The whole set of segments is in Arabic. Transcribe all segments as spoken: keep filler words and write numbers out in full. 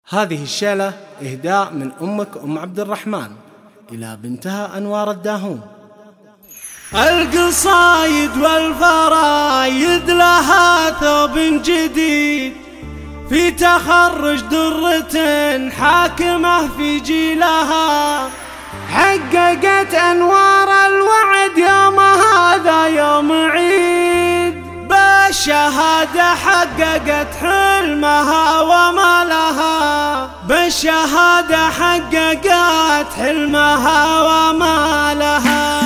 هذه الشيلة إهداء من أمك أم عبد الرحمن إلى بنتها أنوار الداهون. القصايد والفرايد لها ثوب جديد في تخرج درة حاكمة في جيلها، حققت أنوار الوعد يوم هذا يوم عيد، بالشهادة حققت حلمها وما لها، بالشهادة حققت حلمها وما لها.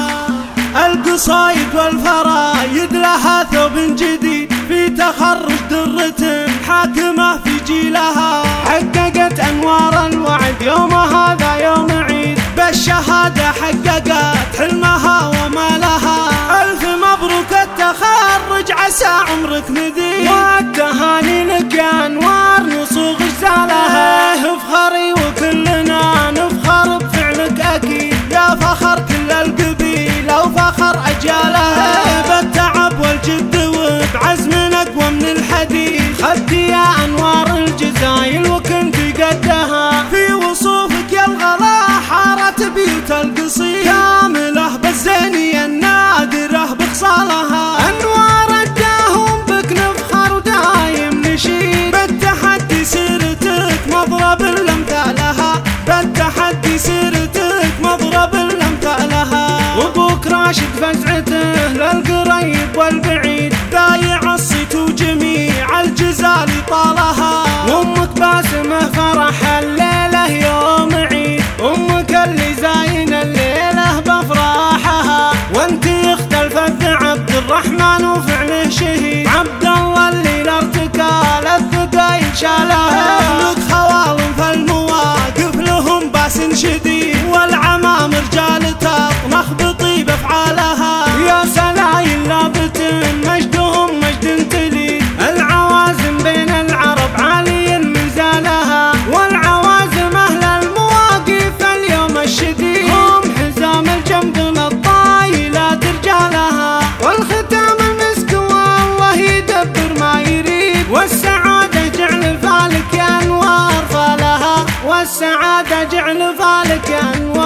القصايد والفرايد لها ثوب جديد في تخرج درة حاكمة في جيلها، حققت أنوار الوعد يوم هذا يوم عيد، بالشهادة حققت حلمها وما لها. ألف مبروك التخرج عسى عمرك مديد، والتهاني لك يا أنوار نصوغ جزالها، افخري وكلنا نفخر بفعلك أكيد، يا فخر كل القبيلة وفخر أجيالها، بالتعب والجد وبعزم أقوى من الحديد، خدي يا أنوار الجزايل وكنت قدها، في وصوفك يا الغلا حارت بيوت القصيد، كاملة بالزينية النادرة بخصالها، أنوار الداهون بك نفخر ودايم نشيد، بالتحدي سيرتك مضرب لأمثالها، بالتحدي سيرتك مضرب لأمثالها، وابوك راشد فزعته للقريب والبعيد، بايع الصيت وجميع الجزال طالها، وامك باسمه فرح الليلة يوم عيد، امك اللي زاين الليلة بافراحها، وانت اخت الفذ عبد الرحمن وفعله شهيد، عبد الله اللي لارتكال الثقايل شالها، اهلك خوالم فالمواقف لهم باس شديد، والعمام رجال تطمخ بطيب افعالها، يا سلايل لابت مجدهم مجد تليد، العوازم بين العرب عالي منزالها، والعوازم اهل المواقف اليوم الشديد، هم حزام الجنب للطايلات رجالها، والختام المسك والله يدبر ما يريد، والسعادة جعل فالك يا انوار فالها، والسعادة جعل فالك يا انوار